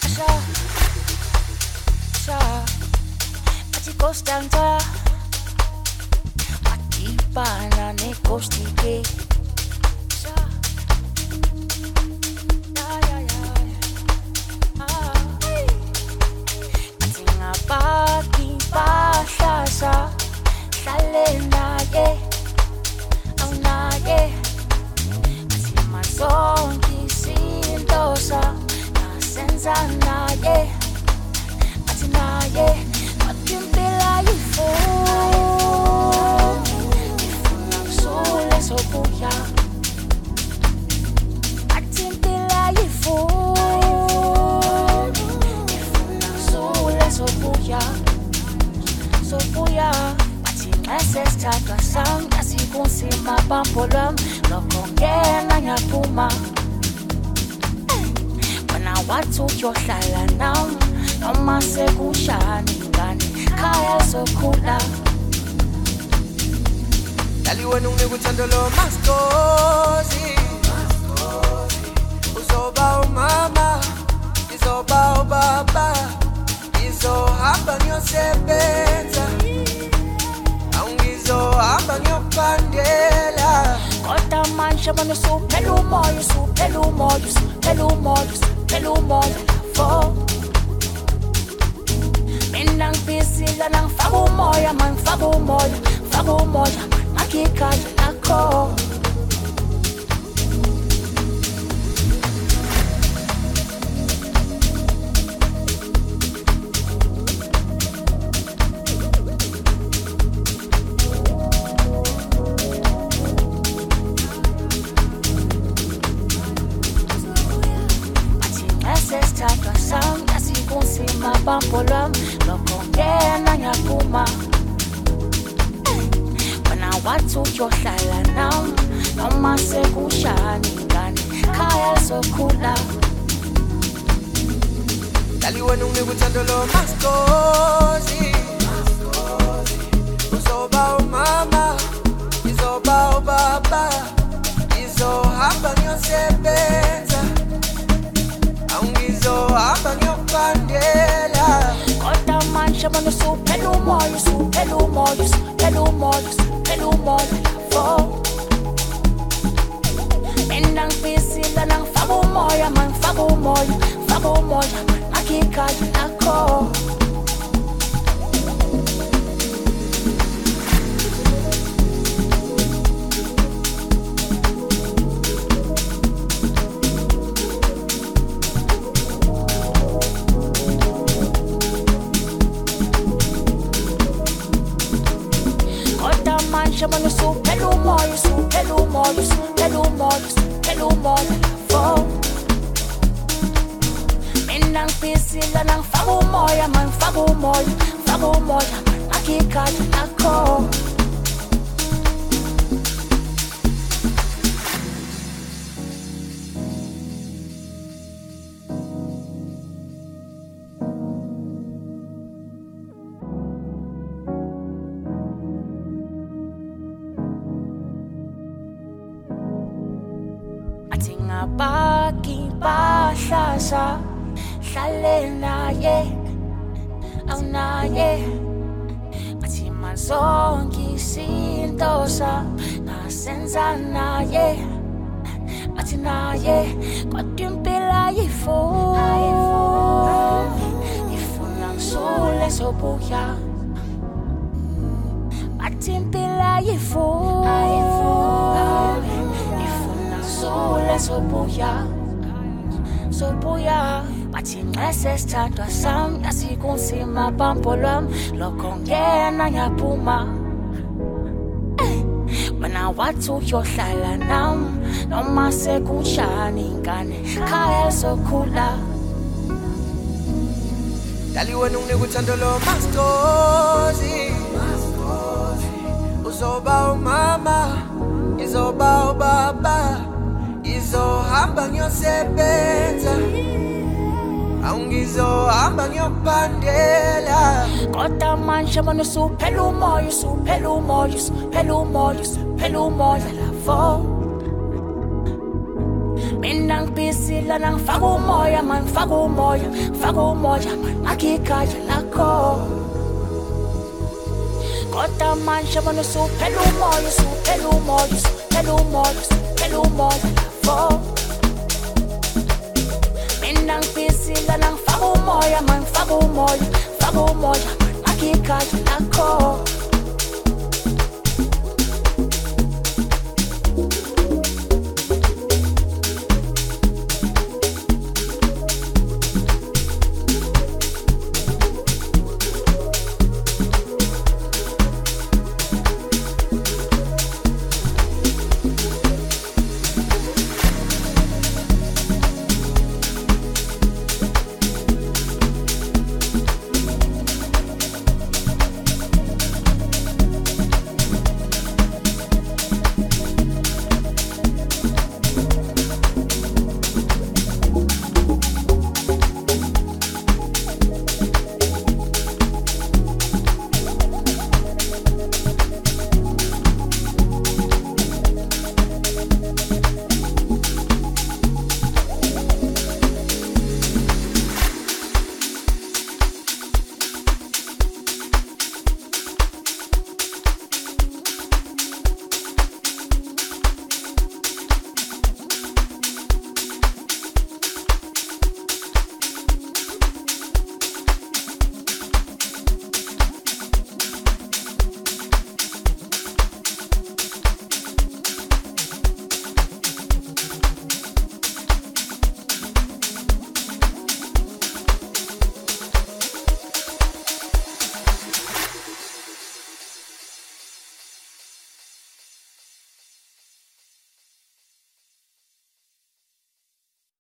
Costanza, Mati banane costike. Mati ngapaki pahlasa, hlale naye, awunaye. Mati mazonke izinto nasenza naye, mati naye. Sesithathwa sami asikunzima bambo lwami lokho ngena ngiyaphuma wena wathi uyohlala nami noma sekushani ingane khaya sokhula Dali wena ungikuthando lo maskosi uzoba umama izoba ubaba izohamba ngiyosebenza Angizohamba ngiyokuphandela kodwa manje bona suphela umoya suphela umoya suphela umoya suphela umoya for mina ngibizile nangifaka umoya mangifaka umoya makikhaya nakho sesithathwa sami asikunzima bambo lwami lokho ngena ngiyaphuma wena wathi uyohlala nami noma sekushani ingane khaya sokhula Dali wena ungikuthando lo maskosi uzoba umama izoba ubaba izohamba ngiyosebenza Angizohamba ngiyokuphandela kodwa manje bona suphela umoya suphela umoya suphela umoya suphela umoya for mina ngibizile nangifaka umoya mangifaka umoya makikhaya nakho Shabana suphela umoya suphela umoya suphela umoya suphela umoya for mina ngibizile nangifaka umoya mangifaka umoya makikhaya nakho Ngapaki pahlasa hlale naye awunaye athi mazonke izinto nasenza naye athi naye kodwa impilo ifuna ngisule sobuya athi impilo sobuya bathi sesithathwa sami asikunzima bambo lwami lokho ngena ngiyaphuma wena wathi uyohlala nami noma sekushani ingane khaya sokhula Dali wena ungikuthando lo maskosi uzoba umama izoba ubaba izohamba ngiyosebenza Angizohamba ngiyokuphandela kodwa manje bona suphela umoya suphela umoya for mina ngibizile busy lana ngifaka umoya man ngifaka umoya man akikhaya lakho kodwa manje bona usuphela umoya lapho mina ngibusy lana ngifaka umoya man ngifaka umoya man akikhaya lakho